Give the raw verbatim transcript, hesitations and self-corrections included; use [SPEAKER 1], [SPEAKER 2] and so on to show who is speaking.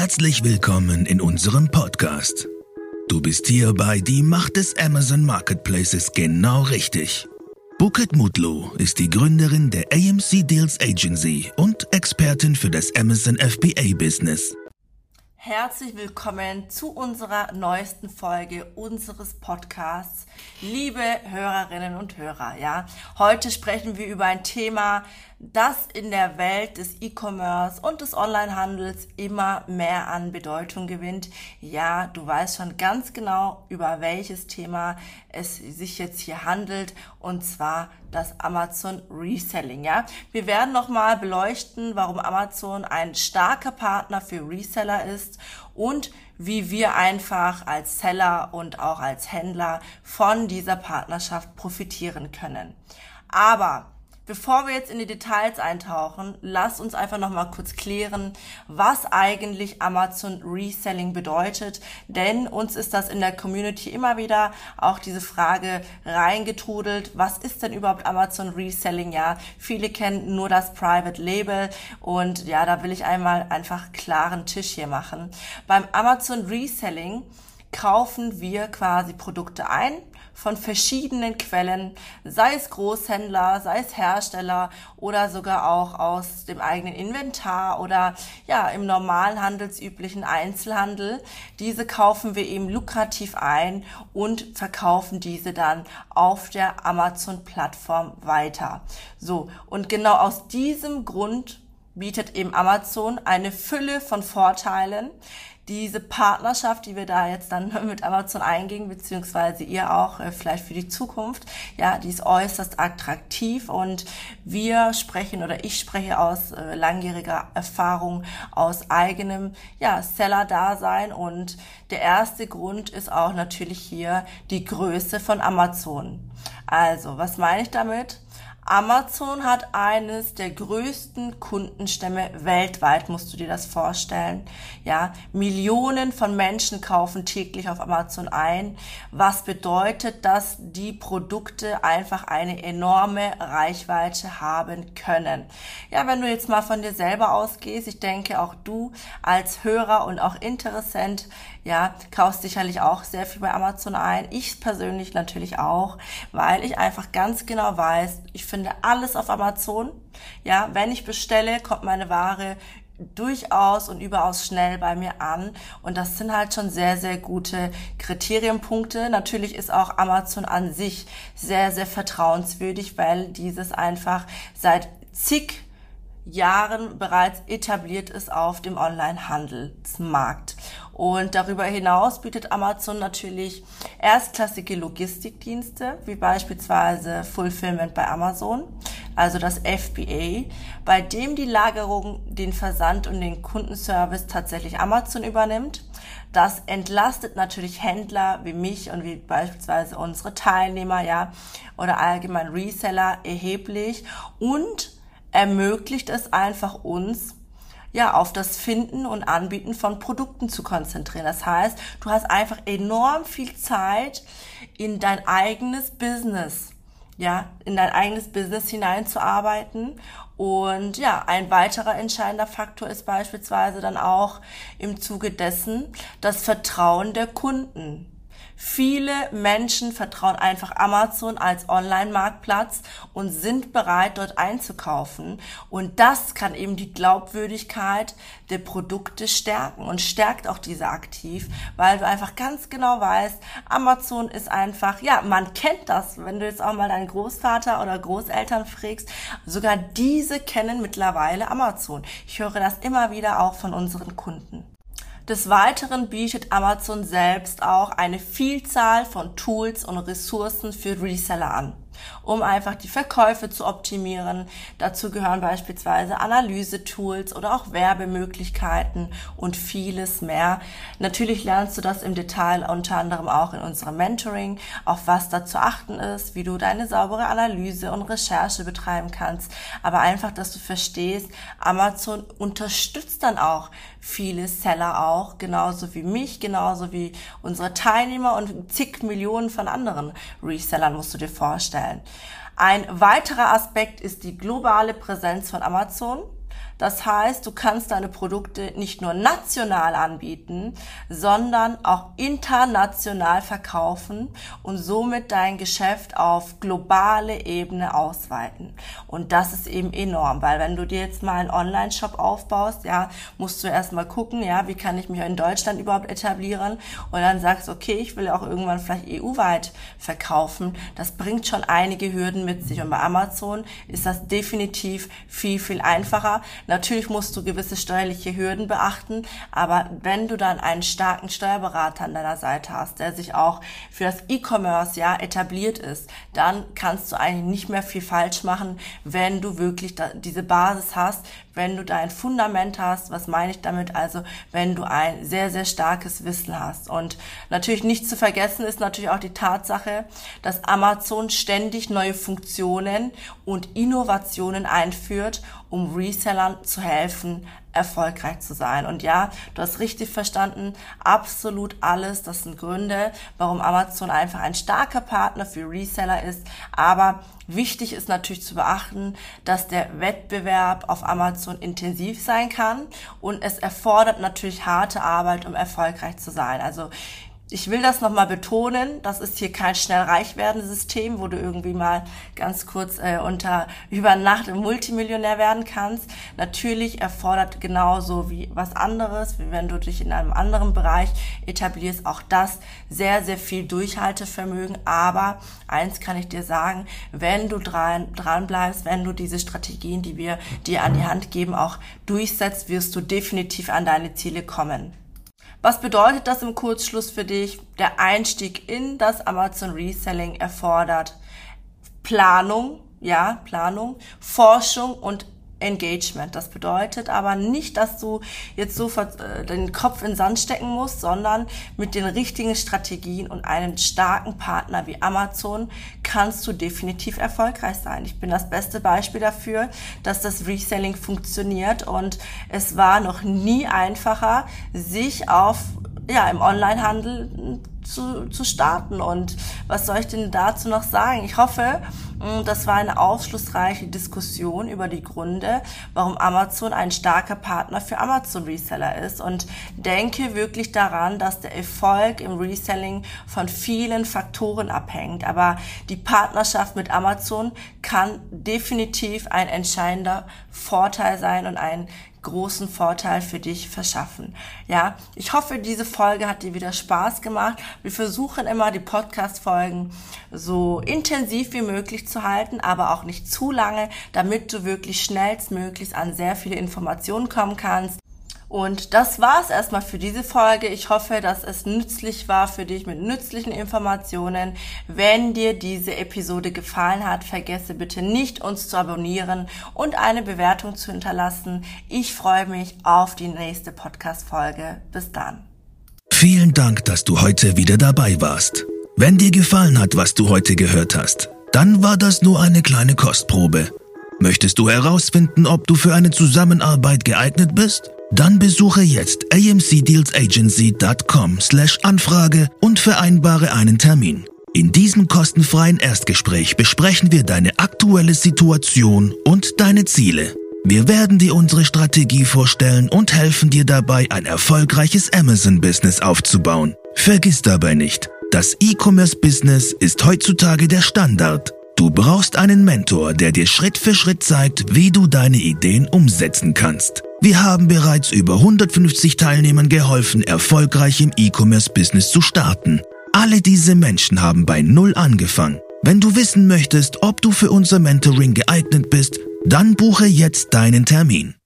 [SPEAKER 1] Herzlich willkommen in unserem Podcast. Du bist hier bei Die Macht des Amazon Marketplaces genau richtig. Buket Mutlu ist die Gründerin der A M C Deals Agency und Expertin für das Amazon F B A-Business.
[SPEAKER 2] Herzlich willkommen zu unserer neuesten Folge unseres Podcasts. Liebe Hörerinnen und Hörer, ja, heute sprechen wir über ein Thema, das in der Welt des E-Commerce und des Onlinehandels immer mehr an Bedeutung gewinnt. Ja, du weißt schon ganz genau, über welches Thema es sich jetzt hier handelt, und zwar das Amazon Reselling. Ja, wir werden nochmal beleuchten, warum Amazon ein starker Partner für Reseller ist und wie wir einfach als Seller und auch als Händler von dieser Partnerschaft profitieren können. Aber bevor wir jetzt in die Details eintauchen, lass uns einfach nochmal kurz klären, was eigentlich Amazon Reselling bedeutet, denn uns ist das in der Community immer wieder auch diese Frage reingetrudelt, was ist denn überhaupt Amazon Reselling? Ja, viele kennen nur das Private Label und ja, da will ich einmal einfach klaren Tisch hier machen. Beim Amazon Reselling kaufen wir quasi Produkte ein von verschiedenen Quellen, sei es Großhändler, sei es Hersteller oder sogar auch aus dem eigenen Inventar oder ja im normalen handelsüblichen Einzelhandel. Diese kaufen wir eben lukrativ ein und verkaufen diese dann auf der Amazon-Plattform weiter. So, und genau aus diesem Grund bietet eben Amazon eine Fülle von Vorteilen. Diese Partnerschaft, die wir da jetzt dann mit Amazon eingehen, beziehungsweise ihr auch äh, vielleicht für die Zukunft, ja, die ist äußerst attraktiv, und wir sprechen oder ich spreche aus äh, langjähriger Erfahrung, aus eigenem ja, Seller-Dasein, und der erste Grund ist auch natürlich hier die Größe von Amazon. Also, was meine ich damit? Amazon hat eines der größten Kundenstämme weltweit, musst du dir das vorstellen. Ja, Millionen von Menschen kaufen täglich auf Amazon ein, was bedeutet, dass die Produkte einfach eine enorme Reichweite haben können. Ja, wenn du jetzt mal von dir selber ausgehst, ich denke auch du als Hörer und auch Interessent, ja, kaufst sicherlich auch sehr viel bei Amazon ein. Ich persönlich natürlich auch, weil ich einfach ganz genau weiß, ich finde alles auf Amazon. Ja, wenn ich bestelle, kommt meine Ware durchaus und überaus schnell bei mir an, und das sind halt schon sehr, sehr gute Kriterienpunkte. Natürlich ist auch Amazon an sich sehr, sehr vertrauenswürdig, weil dieses einfach seit zig Jahren bereits etabliert ist auf dem Online-Handelsmarkt. Und darüber hinaus bietet Amazon natürlich erstklassige Logistikdienste, wie beispielsweise Fulfillment bei Amazon, also das F B A, bei dem die Lagerung, den Versand und den Kundenservice tatsächlich Amazon übernimmt. Das entlastet natürlich Händler wie mich und wie beispielsweise unsere Teilnehmer, ja, oder allgemein Reseller erheblich und ermöglicht es einfach uns, ja, auf das Finden und Anbieten von Produkten zu konzentrieren. Das heißt, du hast einfach enorm viel Zeit in dein eigenes Business, ja, in dein eigenes Business hineinzuarbeiten. Und ja, ein weiterer entscheidender Faktor ist beispielsweise dann auch im Zuge dessen das Vertrauen der Kunden. Viele Menschen vertrauen einfach Amazon als Online-Marktplatz und sind bereit, dort einzukaufen. Und das kann eben die Glaubwürdigkeit der Produkte stärken und stärkt auch diese aktiv, weil du einfach ganz genau weißt, Amazon ist einfach, ja, man kennt das, wenn du jetzt auch mal deinen Großvater oder Großeltern fragst, sogar diese kennen mittlerweile Amazon. Ich höre das immer wieder auch von unseren Kunden. Des Weiteren bietet Amazon selbst auch eine Vielzahl von Tools und Ressourcen für Reseller an, um einfach die Verkäufe zu optimieren. Dazu gehören beispielsweise Analyse-Tools oder auch Werbemöglichkeiten und vieles mehr. Natürlich lernst du das im Detail unter anderem auch in unserem Mentoring, auf was da zu achten ist, wie du deine saubere Analyse und Recherche betreiben kannst. Aber einfach, dass du verstehst, Amazon unterstützt dann auch viele Seller auch, genauso wie mich, genauso wie unsere Teilnehmer und zig Millionen von anderen Resellern, musst du dir vorstellen. Ein weiterer Aspekt ist die globale Präsenz von Amazon. Das heißt, du kannst deine Produkte nicht nur national anbieten, sondern auch international verkaufen und somit dein Geschäft auf globale Ebene ausweiten. Und das ist eben enorm, weil wenn du dir jetzt mal einen Online-Shop aufbaust, ja, musst du erstmal gucken, ja, wie kann ich mich in Deutschland überhaupt etablieren und dann sagst, okay, ich will auch irgendwann vielleicht E U-weit verkaufen. Das bringt schon einige Hürden mit sich und bei Amazon ist das definitiv viel, viel einfacher. Natürlich musst du gewisse steuerliche Hürden beachten, aber wenn du dann einen starken Steuerberater an deiner Seite hast, der sich auch für das E-Commerce ja etabliert ist, dann kannst du eigentlich nicht mehr viel falsch machen, wenn du wirklich da, diese Basis hast, wenn du dein Fundament hast. Was meine ich damit? Also wenn du ein sehr, sehr starkes Wissen hast. Und natürlich nicht zu vergessen ist natürlich auch die Tatsache, dass Amazon ständig neue Funktionen und Innovationen einführt, um Resellern zu helfen, erfolgreich zu sein. Und ja, du hast richtig verstanden, absolut alles, das sind Gründe, warum Amazon einfach ein starker Partner für Reseller ist. Aber wichtig ist natürlich zu beachten, dass der Wettbewerb auf Amazon intensiv sein kann und es erfordert natürlich harte Arbeit, um erfolgreich zu sein. Also ich will das nochmal betonen, das ist hier kein Schnell-Reich-Werden-System, wo du irgendwie mal ganz kurz äh, unter über Nacht Multimillionär werden kannst. Natürlich erfordert genauso wie was anderes, wie wenn du dich in einem anderen Bereich etablierst, auch das sehr, sehr viel Durchhaltevermögen. Aber eins kann ich dir sagen, wenn du dran, dran bleibst, wenn du diese Strategien, die wir dir an die Hand geben, auch durchsetzt, wirst du definitiv an deine Ziele kommen. Was bedeutet das im Kurzschluss für dich? Der Einstieg in das Amazon Reselling erfordert Planung, ja, Planung, Forschung und Engagement. Das bedeutet aber nicht, dass du jetzt sofort äh, den Kopf in den Sand stecken musst, sondern mit den richtigen Strategien und einem starken Partner wie Amazon kannst du definitiv erfolgreich sein. Ich bin das beste Beispiel dafür, dass das Reselling funktioniert und es war noch nie einfacher, sich auf ja im Onlinehandel zu, zu starten. Und was soll ich denn dazu noch sagen? Ich hoffe, das war eine aufschlussreiche Diskussion über die Gründe, warum Amazon ein starker Partner für Amazon Reseller ist und denke wirklich daran, dass der Erfolg im Reselling von vielen Faktoren abhängt. Aber die Partnerschaft mit Amazon kann definitiv ein entscheidender Vorteil sein und ein großen Vorteil für dich verschaffen. Ja, ich hoffe, diese Folge hat dir wieder Spaß gemacht. Wir versuchen immer, die Podcast-Folgen so intensiv wie möglich zu halten, aber auch nicht zu lange, damit du wirklich schnellstmöglich an sehr viele Informationen kommen kannst. Und das war's erstmal für diese Folge. Ich hoffe, dass es nützlich war für dich mit nützlichen Informationen. Wenn dir diese Episode gefallen hat, vergesse bitte nicht, uns zu abonnieren und eine Bewertung zu hinterlassen. Ich freue mich auf die nächste Podcast-Folge. Bis dann.
[SPEAKER 1] Vielen Dank, dass du heute wieder dabei warst. Wenn dir gefallen hat, was du heute gehört hast, dann war das nur eine kleine Kostprobe. Möchtest du herausfinden, ob du für eine Zusammenarbeit geeignet bist? Dann besuche jetzt a m c deals agency dot com slash Anfrage und vereinbare einen Termin. In diesem kostenfreien Erstgespräch besprechen wir deine aktuelle Situation und deine Ziele. Wir werden dir unsere Strategie vorstellen und helfen dir dabei, ein erfolgreiches Amazon-Business aufzubauen. Vergiss dabei nicht, das E-Commerce-Business ist heutzutage der Standard. Du brauchst einen Mentor, der dir Schritt für Schritt zeigt, wie du deine Ideen umsetzen kannst. Wir haben bereits über hundertfünfzig Teilnehmern geholfen, erfolgreich im E-Commerce-Business zu starten. Alle diese Menschen haben bei Null angefangen. Wenn du wissen möchtest, ob du für unser Mentoring geeignet bist, dann buche jetzt deinen Termin.